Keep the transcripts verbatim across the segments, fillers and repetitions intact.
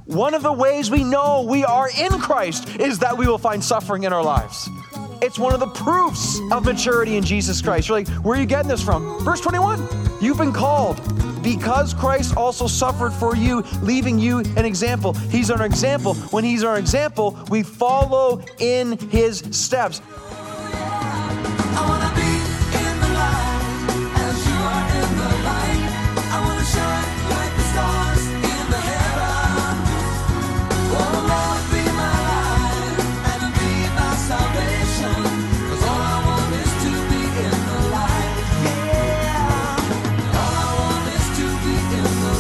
One of the ways we know we are in Christ is that we will find suffering in our lives. It's one of the proofs of maturity in Jesus Christ. You're like, where are you getting this from? Verse twenty-one, you've been called because Christ also suffered for you, leaving you an example. He's our example. When he's our example, we follow in his steps. I wanna be in the light as you are in the light. I wanna shine like the stars in the heaven. Oh Lord, be my light and be my salvation. 'Cause all I want is to be in the light. Yeah. All I want is to be in the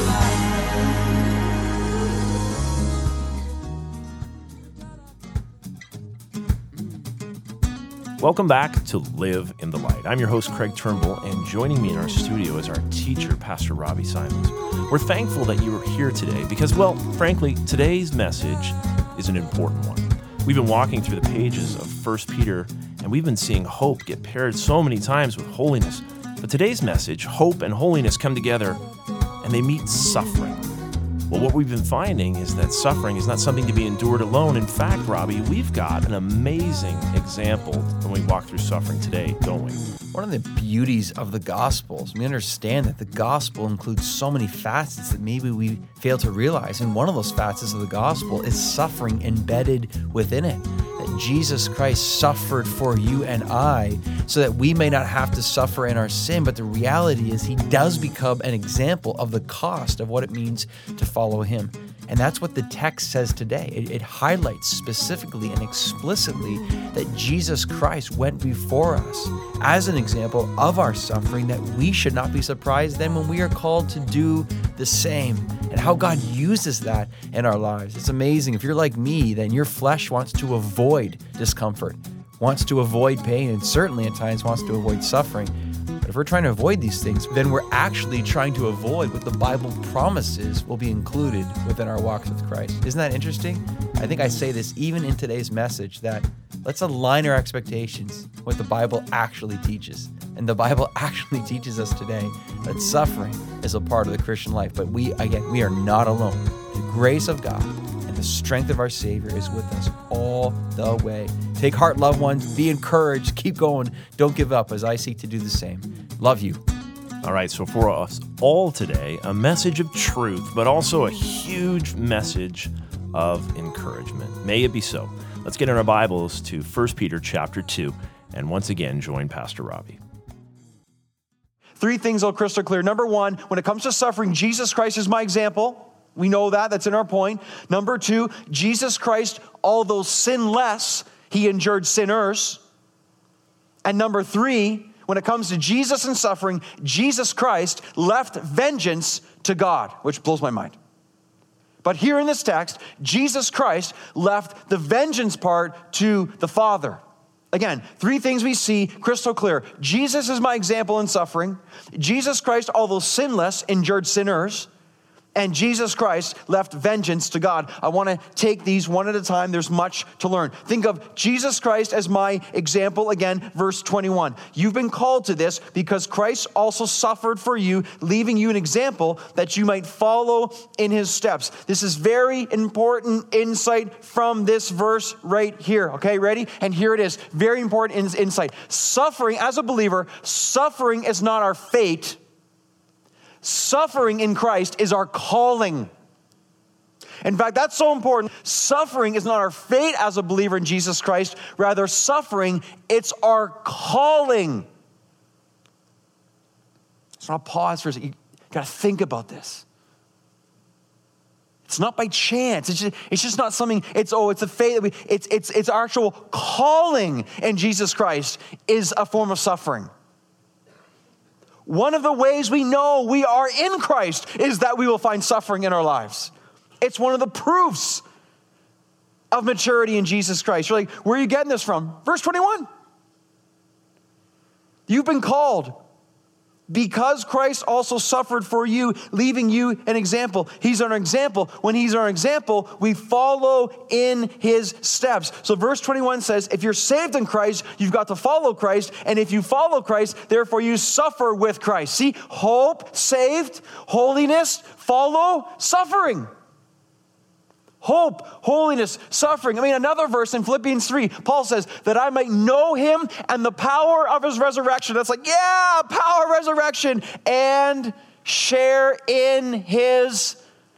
light. Welcome back to Live in the Light. I'm your host, Craig Turnbull, and joining me in our studio is our teacher, Pastor Robbie Simons. We're thankful that you are here today because, well, frankly, today's message is an important one. We've been walking through the pages of First Peter, and we've been seeing hope get paired so many times with holiness. But today's message, hope and holiness come together, and they meet suffering. Well, what we've been finding is that suffering is not something to be endured alone. In fact, Robbie, we've got an amazing example when we walk through suffering today, don't we? One of the beauties of the Gospels, we understand that the Gospel includes so many facets that maybe we fail to realize. And one of those facets of the Gospel is suffering embedded within it. That Jesus Christ suffered for you and I so that we may not have to suffer in our sin. But the reality is he does become an example of the cost of what it means to follow him. And that's what the text says today. It, it highlights specifically and explicitly that Jesus Christ went before us as an example of our suffering, that we should not be surprised then when we are called to do the same, and how God uses that in our lives. It's amazing. If you're like me, then your flesh wants to avoid discomfort, wants to avoid pain, and certainly at times wants to avoid suffering. But if we're trying to avoid these things, then we're actually trying to avoid what the Bible promises will be included within our walks with Christ. Isn't that interesting? I think I say this even in today's message, that let's align our expectations with what the Bible actually teaches. And the Bible actually teaches us today that suffering is a part of the Christian life. But we, again, we are not alone. The grace of God and the strength of our Savior is with us all the way. Take heart, loved ones. Be encouraged. Keep going. Don't give up as I seek to do the same. Love you. All right, so for us all today, a message of truth, but also a huge message of encouragement. May it be so. Let's get in our Bibles to First Peter chapter two, and once again, join Pastor Robbie. Three things are crystal clear. Number one, when it comes to suffering, Jesus Christ is my example. We know that. That's in our point. Number two, Jesus Christ, although sinless, he endured sinners. And number three, when it comes to Jesus and suffering, Jesus Christ left vengeance to God, which blows my mind. But here in this text, Jesus Christ left the vengeance part to the Father. Again, three things we see crystal clear. Jesus is my example in suffering. Jesus Christ, although sinless, endured sinners. And Jesus Christ left vengeance to God. I want to take these one at a time. There's much to learn. Think of Jesus Christ as my example. Again, verse twenty-one. You've been called to this because Christ also suffered for you, leaving you an example that you might follow in his steps. This is very important insight from this verse right here. Okay, ready? And here it is. Very important insight. Suffering, as a believer, suffering is not our fate. Suffering in Christ is our calling. In fact, that's so important. Suffering is not our fate as a believer in Jesus Christ. Rather, suffering, it's our calling. So I'll pause for a second. You got to think about this. It's not by chance. It's just, it's just not something, it's, oh, it's a fate that we, it's, it's, it's our actual calling in Jesus Christ is a form of suffering. One of the ways we know we are in Christ is that we will find suffering in our lives. It's one of the proofs of maturity in Jesus Christ. You're like, where are you getting this from? Verse twenty-one. You've been called because Christ also suffered for you, leaving you an example. He's our example. When he's our example, we follow in his steps. So verse twenty-one says, if you're saved in Christ, you've got to follow Christ. And if you follow Christ, therefore you suffer with Christ. See, hope, saved, holiness, follow, suffering. Hope, holiness, suffering. I mean, another verse in Philippians three, Paul says, that I might know him and the power of his resurrection. That's like, yeah, power of resurrection, and share in his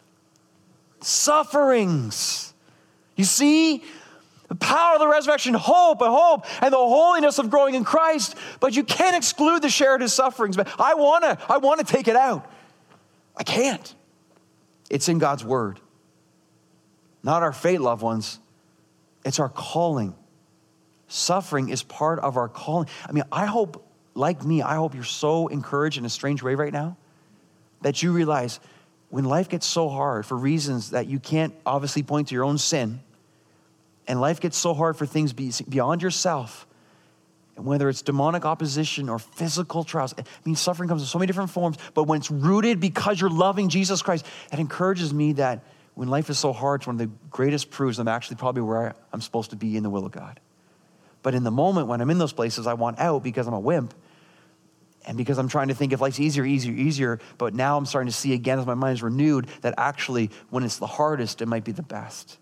sufferings. You see? The power of the resurrection, hope and hope, and the holiness of growing in Christ. But you can't exclude the share in his sufferings. But I want to, I want to take it out. I can't. It's in God's word. Not our fate, loved ones. It's our calling. Suffering is part of our calling. I mean, I hope, like me, I hope you're so encouraged in a strange way right now that you realize when life gets so hard for reasons that you can't obviously point to your own sin, and life gets so hard for things beyond yourself, and whether it's demonic opposition or physical trials, I mean, suffering comes in so many different forms, but when it's rooted because you're loving Jesus Christ, it encourages me that when life is so hard, it's one of the greatest proofs I'm actually probably where I'm supposed to be in the will of God. But in the moment when I'm in those places, I want out because I'm a wimp, and because I'm trying to think if life's easier, easier, easier, but now I'm starting to see again as my mind is renewed that actually when it's the hardest, it might be the best.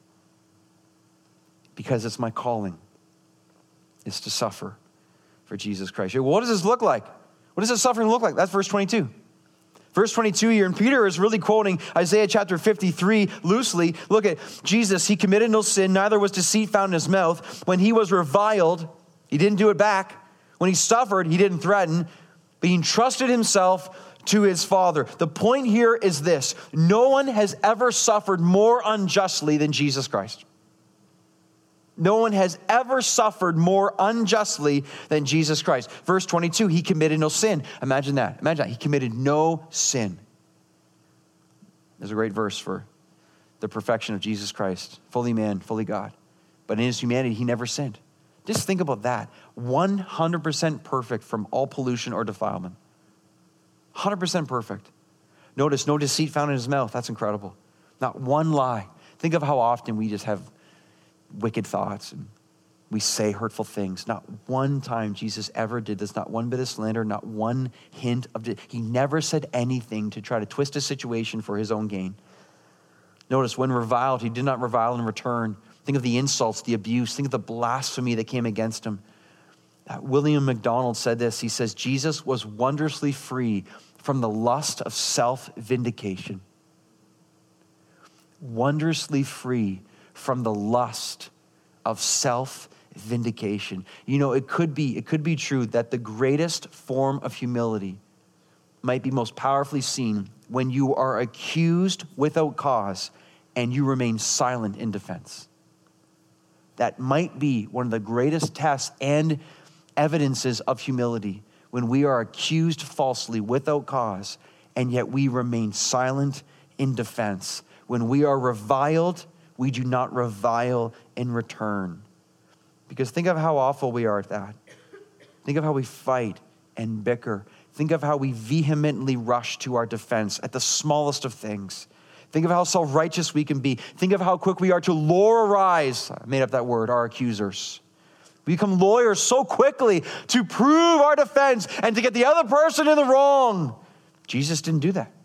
Because it's my calling, is to suffer for Jesus Christ. Well, what does this look like? What does this suffering look like? That's verse twenty-two. Verse twenty-two here, and Peter is really quoting Isaiah chapter fifty-three loosely. Look at Jesus. He committed no sin, neither was deceit found in his mouth. When he was reviled, he didn't do it back. When he suffered, he didn't threaten, but he entrusted himself to his Father. The point here is this: no one has ever suffered more unjustly than Jesus Christ. No one has ever suffered more unjustly than Jesus Christ. Verse twenty-two, he committed no sin. Imagine that. Imagine that. He committed no sin. There's a great verse for the perfection of Jesus Christ. Fully man, fully God. But in his humanity, he never sinned. Just think about that. one hundred percent perfect from all pollution or defilement. one hundred percent perfect. Notice, no deceit found in his mouth. That's incredible. Not one lie. Think of how often we just have wicked thoughts and we say hurtful things. Not one time Jesus ever did this. Not one bit of slander. Not one hint of it. He never said anything to try to twist a situation for his own gain. Notice, when reviled, he did not revile in return. Think of the insults, the abuse. Think of the blasphemy that came against him. Uh, William MacDonald said this. He says, Jesus was wondrously free from the lust of self-vindication. Wondrously free from the lust of self-vindication. You know, it could be, it could be true that the greatest form of humility might be most powerfully seen when you are accused without cause and you remain silent in defense. That might be one of the greatest tests and evidences of humility, when we are accused falsely without cause and yet we remain silent in defense. When we are reviled, we do not revile in return. Because think of how awful we are at that. Think of how we fight and bicker. Think of how we vehemently rush to our defense at the smallest of things. Think of how self-righteous we can be. Think of how quick we are to lawyerize, I made up that word, our accusers. We become lawyers so quickly to prove our defense and to get the other person in the wrong. Jesus didn't do that.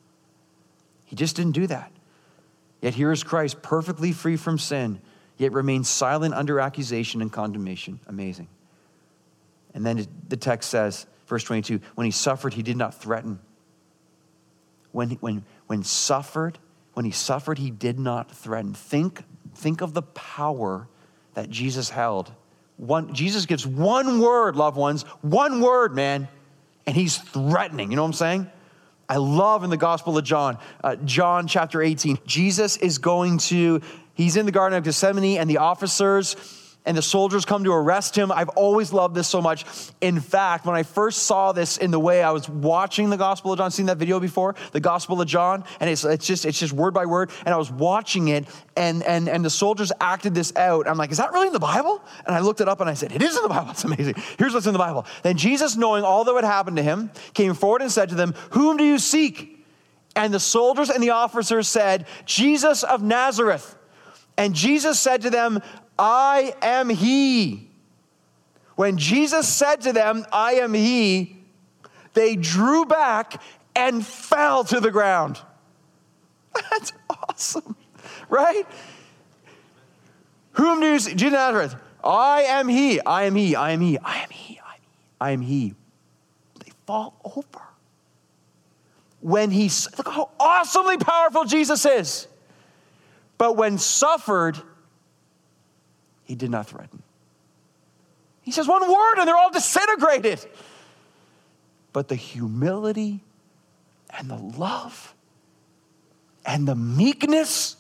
He just didn't do that. Yet here is Christ, perfectly free from sin, yet remains silent under accusation and condemnation. Amazing. And then the text says, verse twenty-two, when he suffered, he did not threaten. When, when, when suffered, when he suffered, he did not threaten. Think, think of the power that Jesus held. One, Jesus gives one word, loved ones, one word, man, and he's threatening. You know what I'm saying? I love in the Gospel of John, uh, John chapter eighteen, Jesus is going to, he's in the Garden of Gethsemane, and the officers and the soldiers come to arrest him. I've always loved this so much. In fact, when I first saw this in the way I was watching the Gospel of John, seen that video before, the Gospel of John, and it's it's just it's just word by word, and I was watching it, and and and the soldiers acted this out. I'm like, is that really in the Bible? And I looked it up and I said, it is in the Bible. It's amazing. Here's what's in the Bible. Then Jesus, knowing all that would happen to him, came forward and said to them, whom do you seek? And the soldiers and the officers said, Jesus of Nazareth. And Jesus said to them, I am he. When Jesus said to them, I am he, they drew back and fell to the ground. That's awesome. right? Whom do you see? Jesus of Nazareth. I am he. I am he. I am he. I am he. I am he. I am he. They fall over. When he, look how awesomely powerful Jesus is. But when suffered, he did not threaten. He says one word and they're all disintegrated. But the humility and the love and the meekness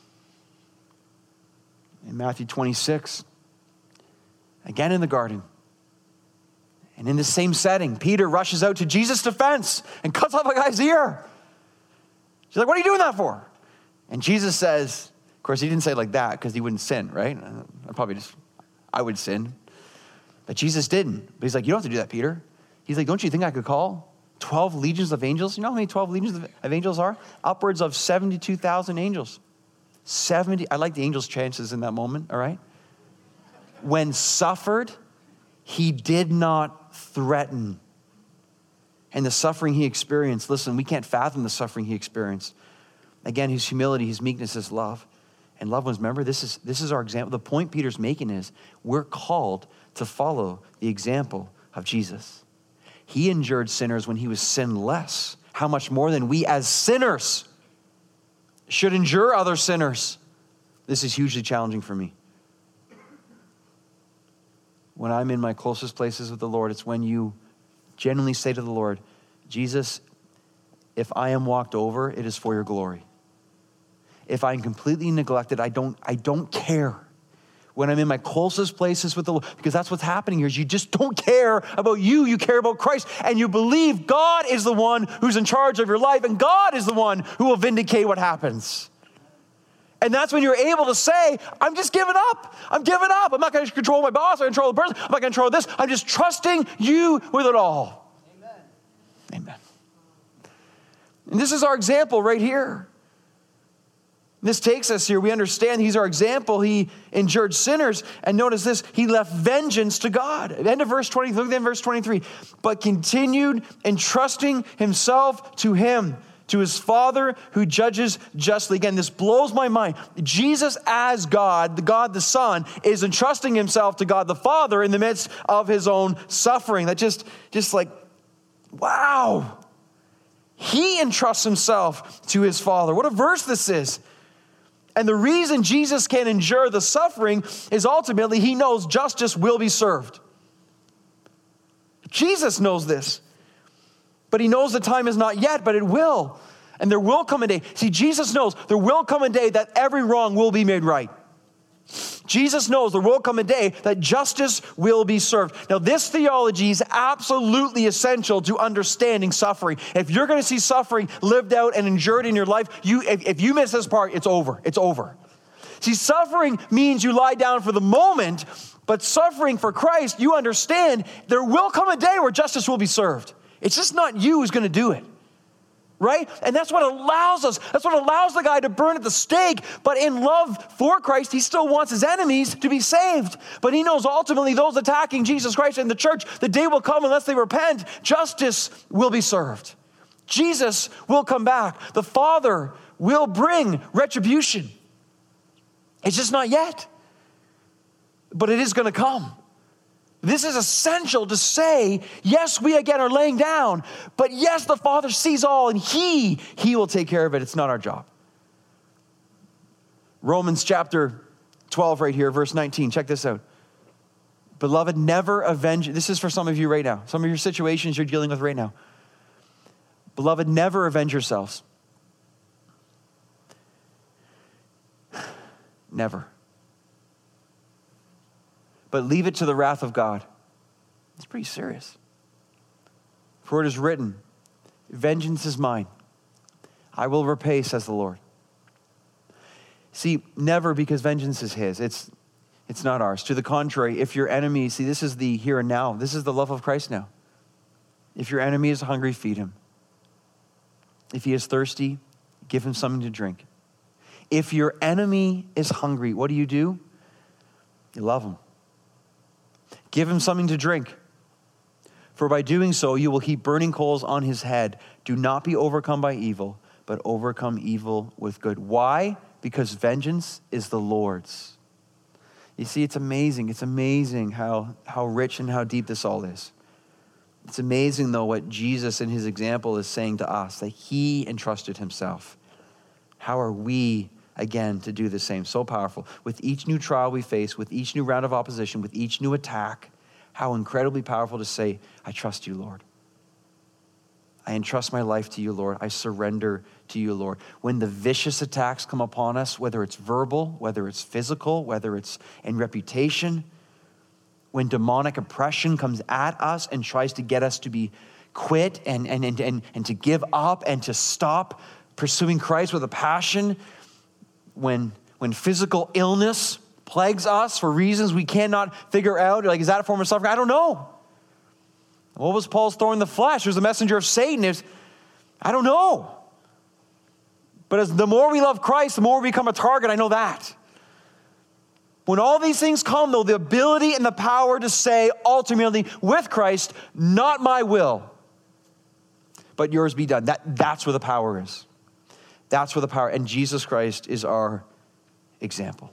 in Matthew twenty-six, again in the garden, and in the same setting, Peter rushes out to Jesus' defense and cuts off a guy's ear. She's like, what are you doing that for? And Jesus says, of course, he didn't say it like that because he wouldn't sin, right? I probably just, I would sin. But Jesus didn't. But he's like, you don't have to do that, Peter. He's like, don't you think I could call twelve legions of angels? You know how many twelve legions of angels are? Upwards of seventy-two thousand angels. seventy, I like the angels' chances in that moment, all right? When suffered, he did not threaten. And the suffering he experienced, listen, we can't fathom the suffering he experienced. Again, his humility, his meekness, his love. And loved ones, remember, this is, this is our example. The point Peter's making is we're called to follow the example of Jesus. He endured sinners when he was sinless. How much more than we as sinners should endure other sinners? This is hugely challenging for me. When I'm in my closest places with the Lord, it's when you genuinely say to the Lord, Jesus, if I am walked over, it is for your glory. If I'm completely neglected, I don't, I don't care. When I'm in my closest places with the Lord, because that's what's happening here, is you just don't care about you, you care about Christ, and you believe God is the one who's in charge of your life, and God is the one who will vindicate what happens. And that's when you're able to say, I'm just giving up. I'm giving up. I'm not going to control my boss or control the person. I'm not going to control this. I'm just trusting you with it all. Amen. Amen. And this is our example right here. This takes us here. We understand he's our example. He endured sinners. And notice this, he left vengeance to God. End of verse twenty, look at verse twenty-three. But continued entrusting himself to him, to his Father who judges justly. Again, this blows my mind. Jesus as God, the God the Son, is entrusting himself to God the Father in the midst of his own suffering. That just, just like, wow. He entrusts himself to his Father. What a verse this is. And the reason Jesus can endure the suffering is ultimately he knows justice will be served. Jesus knows this. But he knows the time is not yet, but it will. And there will come a day. See, Jesus knows there will come a day that every wrong will be made right. Jesus knows there will come a day that justice will be served. Now, this theology is absolutely essential to understanding suffering. If you're going to see suffering lived out and endured in your life, you if, if you miss this part, it's over. It's over. See, suffering means you lie down for the moment, but suffering for Christ, you understand there will come a day where justice will be served. It's just not you who's going to do it. Right? And that's what allows us. That's what allows the guy to burn at the stake. But in love for Christ, he still wants his enemies to be saved. But he knows ultimately those attacking Jesus Christ and the church, the day will come unless they repent, justice will be served. Jesus will come back. The Father will bring retribution. It's just not yet. But it is going to come. This is essential to say, yes, we again are laying down, but yes, the Father sees all and he, he will take care of it. It's not our job. Romans chapter twelve right here, verse nineteen. Check this out. Beloved, never avenge. This is for some of you right now. Some of your situations you're dealing with right now. Beloved, never avenge yourselves. Never. But leave it to the wrath of God. It's pretty serious. For it is written, vengeance is mine. I will repay, says the Lord. See, never, because vengeance is his. It's, it's not ours. To the contrary, if your enemy, see, this is the here and now. This is the love of Christ now. If your enemy is hungry, feed him. If he is thirsty, give him something to drink. If your enemy is hungry, what do you do? You love him. Give him something to drink. For by doing so, you will heap burning coals on his head. Do not be overcome by evil, but overcome evil with good. Why? Because vengeance is the Lord's. You see, it's amazing. It's amazing how, how rich and how deep this all is. It's amazing, though, what Jesus in his example is saying to us, that he entrusted himself. How are we, again, to do the same? So powerful. With each new trial we face, with each new round of opposition, with each new attack, how incredibly powerful to say, I trust you, Lord. I entrust my life to you, Lord. I surrender to you, Lord. When the vicious attacks come upon us, whether it's verbal, whether it's physical, whether it's in reputation, when demonic oppression comes at us and tries to get us to be quit and, and, and, and, and to give up and to stop pursuing Christ with a passion, when, when physical illness plagues us for reasons we cannot figure out, like, is that a form of suffering? I don't know. What was Paul's thorn in the flesh? It was a messenger of Satan. It was, I don't know. But as the more we love Christ, the more we become a target. I know that. When all these things come, though, the ability and the power to say ultimately with Christ, not my will, but yours be done. That, that's where the power is. That's where the power, and Jesus Christ is our example.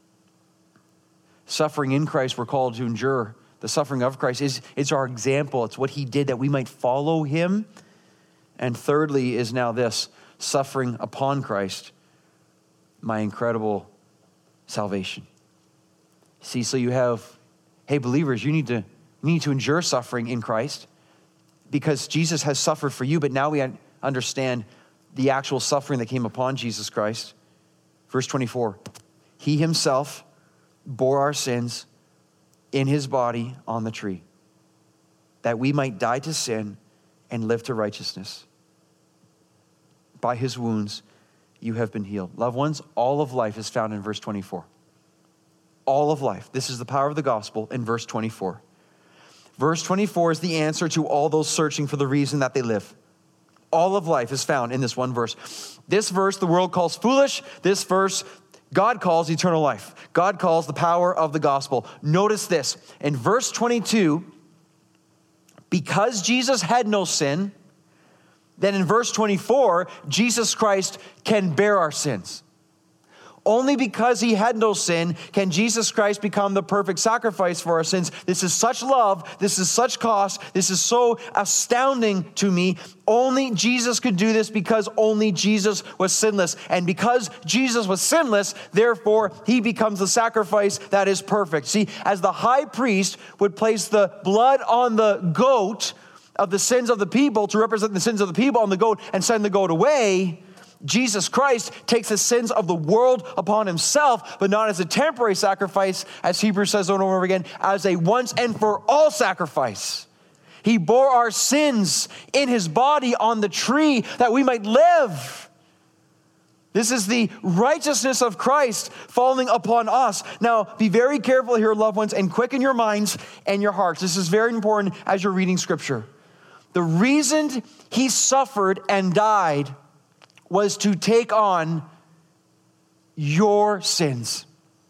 Suffering in Christ, we're called to endure. The suffering of Christ is, is our example. It's what he did that we might follow him. And thirdly is now this, suffering upon Christ, my incredible salvation. See, so you have, hey, believers, you need to, you need to endure suffering in Christ because Jesus has suffered for you, but now we understand the actual suffering that came upon Jesus Christ. Verse twenty-four, he himself bore our sins in his body on the tree, that we might die to sin and live to righteousness. By his wounds, you have been healed. Loved ones, all of life is found in verse twenty-four. All of life. This is the power of the gospel in verse twenty-four. Verse twenty-four is the answer to all those searching for the reason that they live. All of life is found in this one verse. This verse the world calls foolish. This verse God calls eternal life. God calls the power of the gospel. Notice this. In verse twenty-two, because Jesus had no sin, then in verse twenty-four, Jesus Christ can bear our sins. Only because he had no sin can Jesus Christ become the perfect sacrifice for our sins. This is such love. This is such cost. This is so astounding to me. Only Jesus could do this because only Jesus was sinless. And because Jesus was sinless, therefore, he becomes the sacrifice that is perfect. See, as the high priest would place the blood on the goat of the sins of the people to represent the sins of the people on the goat and send the goat away, Jesus Christ takes the sins of the world upon himself, but not as a temporary sacrifice, as Hebrews says over and over again, as a once and for all sacrifice. He bore our sins in his body on the tree that we might live. This is the righteousness of Christ falling upon us. Now, be very careful here, loved ones, and quicken your minds and your hearts. This is very important as you're reading Scripture. The reason he suffered and died was to take on your sins,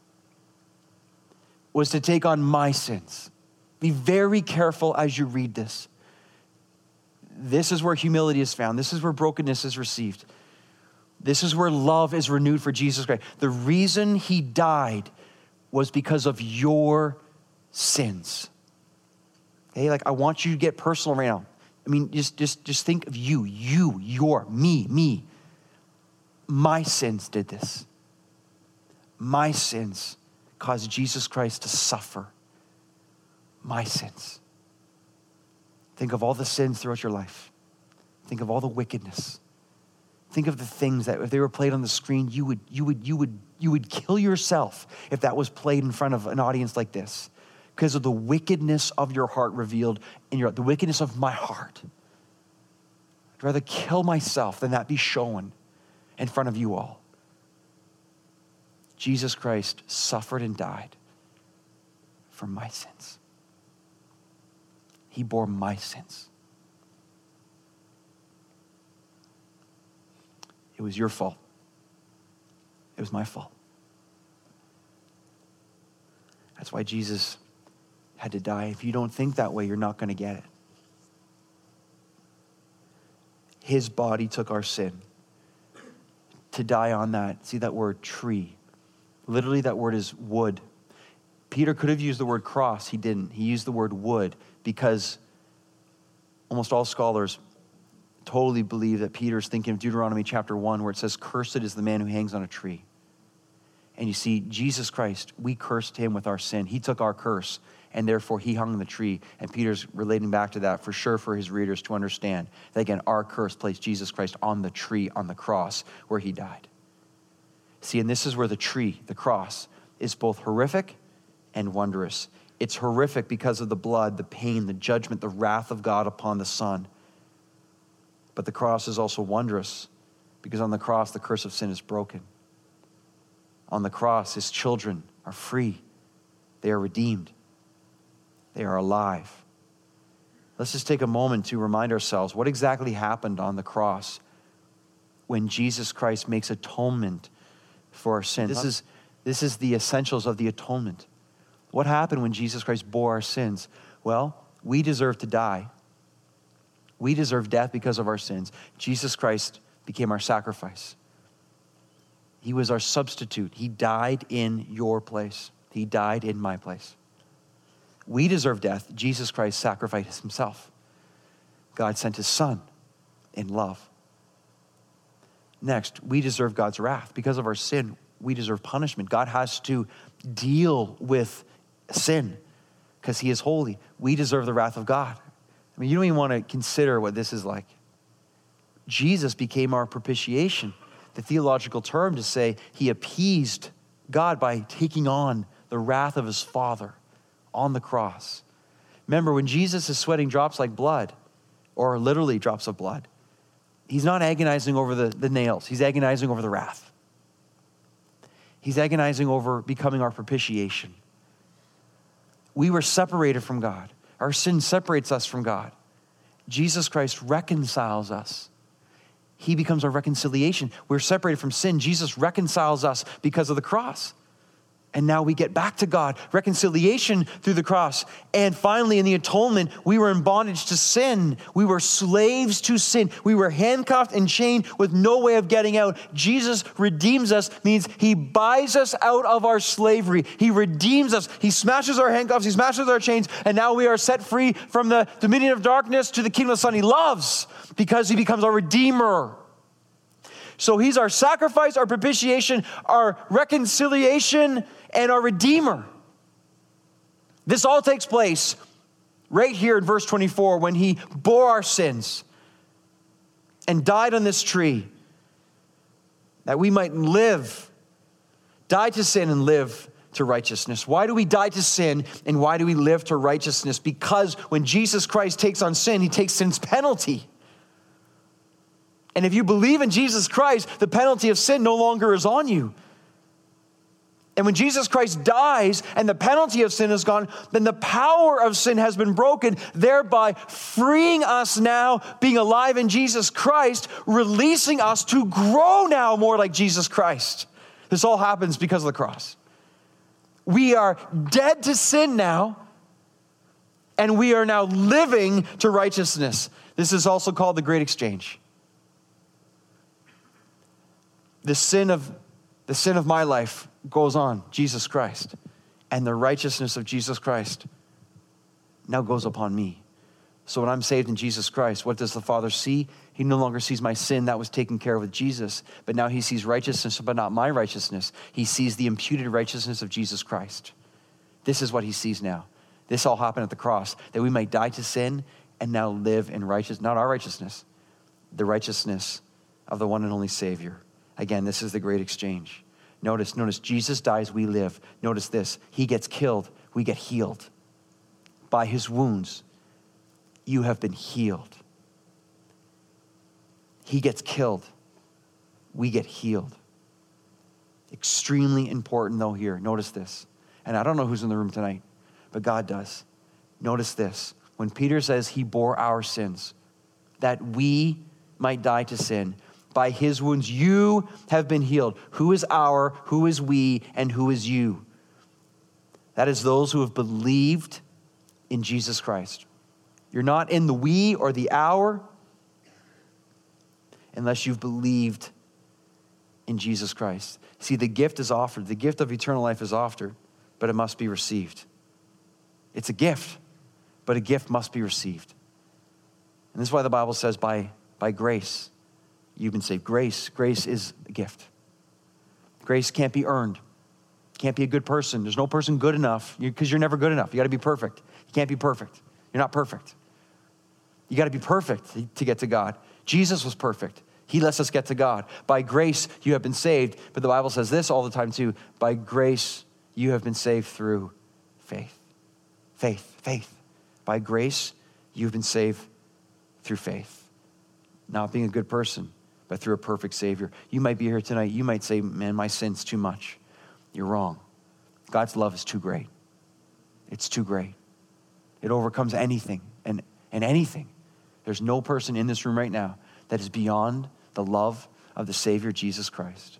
was to take on my sins. Be very careful as you read this. This is where humility is found. This is where brokenness is received. This is where love is renewed for Jesus Christ. The reason he died was because of your sins. Hey, like I want you to get personal right now. I mean, just, just, just think of you, you, your, me, me. My sins did this. My sins caused Jesus Christ to suffer. My sins. Think of all the sins throughout your life. Think of all the wickedness. Think of the things that if they were played on the screen, you would, you would, you would, you would kill yourself if that was played in front of an audience like this, because of the wickedness of your heart revealed in your, the wickedness of my heart. I'd rather kill myself than that be shown in front of you all. Jesus Christ suffered and died for my sins. He bore my sins. It was your fault. It was my fault. That's why Jesus had to die. If you don't think that way, you're not going to get it. His body took our sin, to die on that. See that word tree. Literally that word is wood. Peter could have used the word cross. He didn't. He used the word wood because almost all scholars totally believe that Peter's thinking of Deuteronomy chapter one where it says, cursed is the man who hangs on a tree. And you see, Jesus Christ, we cursed him with our sin. He took our curse, and therefore he hung on the tree. And Peter's relating back to that for sure for his readers to understand that, again, our curse placed Jesus Christ on the tree, on the cross, where he died. See, and this is where the tree, the cross, is both horrific and wondrous. It's horrific because of the blood, the pain, the judgment, the wrath of God upon the Son. But the cross is also wondrous because on the cross, the curse of sin is broken. On the cross, his children are free. They are redeemed. They are alive. Let's just take a moment to remind ourselves what exactly happened on the cross when Jesus Christ makes atonement for our sin. This is, this is the essentials of the atonement. What happened when Jesus Christ bore our sins? Well, we deserve to die. We deserve death because of our sins. Jesus Christ became our sacrifice. He was our substitute. He died in your place. He died in my place. We deserve death. Jesus Christ sacrificed himself. God sent his Son in love. Next, we deserve God's wrath. Because of our sin, we deserve punishment. God has to deal with sin because he is holy. We deserve the wrath of God. I mean, you don't even want to consider what this is like. Jesus became our propitiation. The theological term to say he appeased God by taking on the wrath of his Father on the cross. Remember, when Jesus is sweating drops like blood, or literally drops of blood, he's not agonizing over the, the nails. He's agonizing over the wrath. He's agonizing over becoming our propitiation. We were separated from God. Our sin separates us from God. Jesus Christ reconciles us. He becomes our reconciliation. We're separated from sin. Jesus reconciles us because of the cross. And now we get back to God. Reconciliation through the cross. And finally, in the atonement, we were in bondage to sin. We were slaves to sin. We were handcuffed and chained with no way of getting out. Jesus redeems us, means he buys us out of our slavery. He redeems us. He smashes our handcuffs. He smashes our chains. And now we are set free from the dominion of darkness to the kingdom of the Son he loves because he becomes our Redeemer. So he's our sacrifice, our propitiation, our reconciliation, and our Redeemer. This all takes place right here in verse twenty-four when he bore our sins and died on this tree that we might live, die to sin and live to righteousness. Why do we die to sin and why do we live to righteousness? Because when Jesus Christ takes on sin, he takes sin's penalty. And if you believe in Jesus Christ, the penalty of sin no longer is on you. And when Jesus Christ dies and the penalty of sin is gone, then the power of sin has been broken, thereby freeing us now, being alive in Jesus Christ, releasing us to grow now more like Jesus Christ. This all happens because of the cross. We are dead to sin now, and we are now living to righteousness. This is also called the Great Exchange. The sin of the sin of my life goes on Jesus Christ, and the righteousness of Jesus Christ now goes upon me. So when I'm saved in Jesus Christ, what does the Father see? He no longer sees my sin that was taken care of with Jesus, but now he sees righteousness, but not my righteousness. He sees the imputed righteousness of Jesus Christ. This is what he sees now. This all happened at the cross, that we might die to sin and now live in righteousness, not our righteousness, the righteousness of the one and only Savior. Again, this is the great exchange. Notice, notice, Jesus dies, we live. Notice this, he gets killed, we get healed. By his wounds, you have been healed. He gets killed, we get healed. Extremely important though here, notice this. And I don't know who's in the room tonight, but God does. Notice this, when Peter says he bore our sins, that we might die to sin, by his wounds, you have been healed. Who is our, who is we, and who is you? That is those who have believed in Jesus Christ. You're not in the we or the our unless you've believed in Jesus Christ. See, the gift is offered. The gift of eternal life is offered, but it must be received. It's a gift, but a gift must be received. And this is why the Bible says by, by grace, you've been saved. Grace, grace is a gift. Grace can't be earned. Can't be a good person. There's no person good enough because you're never good enough. You got to be perfect. You can't be perfect. You're not perfect. You got to be perfect to get to God. Jesus was perfect. He lets us get to God. By grace, you have been saved. But the Bible says this all the time too. By grace, you have been saved through faith. Faith, faith. By grace, you've been saved through faith. Not being a good person, but through a perfect Savior. You might be here tonight. You might say, man, my sin's too much. You're wrong. God's love is too great. It's too great. It overcomes anything and, and anything. There's no person in this room right now that is beyond the love of the Savior, Jesus Christ.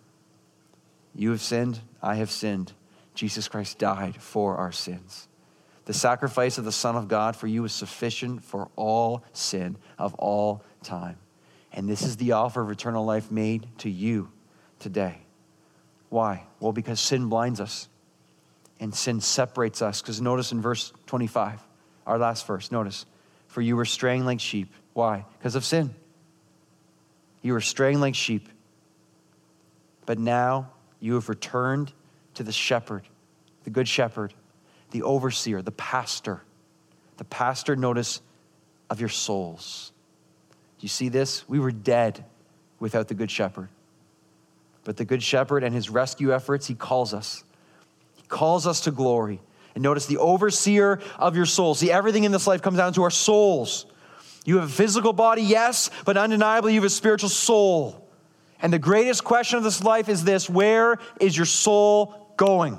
You have sinned. I have sinned. Jesus Christ died for our sins. The sacrifice of the Son of God for you is sufficient for all sin of all time. And this is the offer of eternal life made to you today. Why? Well, because sin blinds us and sin separates us. Because notice in verse twenty-five, our last verse, notice, for you were straying like sheep. Why? Because of sin. You were straying like sheep. But now you have returned to the shepherd, the good shepherd, the overseer, the pastor. The pastor, notice, of your souls. Do you see this? We were dead without the good shepherd. But the good shepherd and his rescue efforts, he calls us. He calls us to glory. And notice the overseer of your soul. See, everything in this life comes down to our souls. You have a physical body, yes, but undeniably you have a spiritual soul. And the greatest question of this life is this: where is your soul going?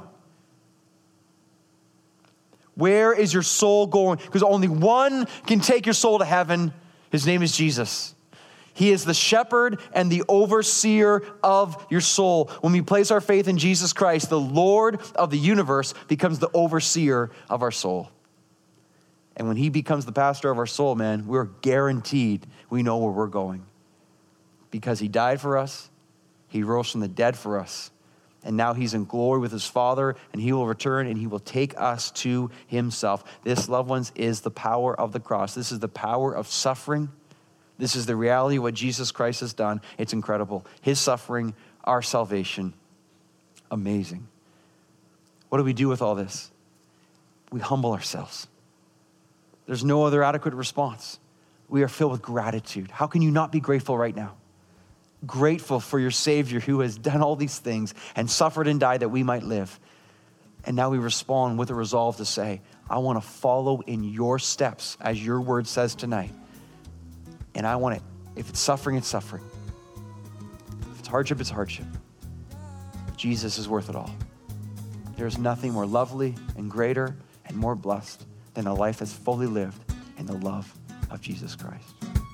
Where is your soul going? Because only one can take your soul to heaven. His name is Jesus. He is the shepherd and the overseer of your soul. When we place our faith in Jesus Christ, the Lord of the universe becomes the overseer of our soul. And when he becomes the pastor of our soul, man, we're guaranteed we know where we're going. Because he died for us, he rose from the dead for us, and now he's in glory with his Father, and he will return and he will take us to himself. This, loved ones, is the power of the cross. This is the power of suffering. This is the reality of what Jesus Christ has done. It's incredible. His suffering, our salvation. Amazing. What do we do with all this? We humble ourselves. There's no other adequate response. We are filled with gratitude. How can you not be grateful right now? Grateful for your Savior who has done all these things and suffered and died that we might live. And now we respond with a resolve to say, I want to follow in your steps as your word says tonight. And I want it. If it's suffering, it's suffering. If it's hardship, it's hardship. Jesus is worth it all. There's nothing more lovely and greater and more blessed than a life that's fully lived in the love of Jesus Christ.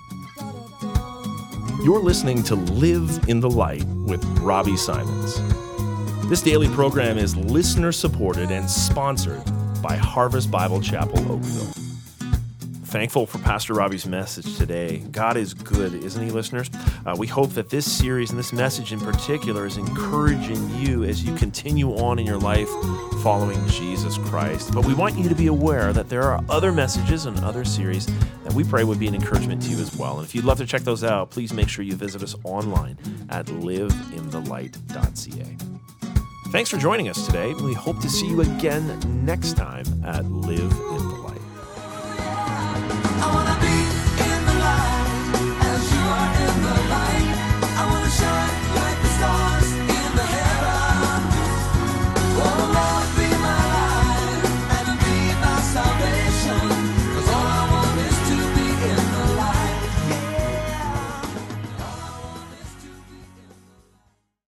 You're listening to Live in the Light with Robbie Simons. This daily program is listener supported and sponsored by Harvest Bible Chapel, Oakville. Thankful for Pastor Robbie's message today. God is good, isn't he, listeners? Uh, we hope that this series and this message in particular is encouraging you as you continue on in your life following Jesus Christ. But we want you to be aware that there are other messages and other series that we pray would be an encouragement to you as well. And if you'd love to check those out, please make sure you visit us online at live in the light dot c a. Thanks for joining us today. We hope to see you again next time at Live in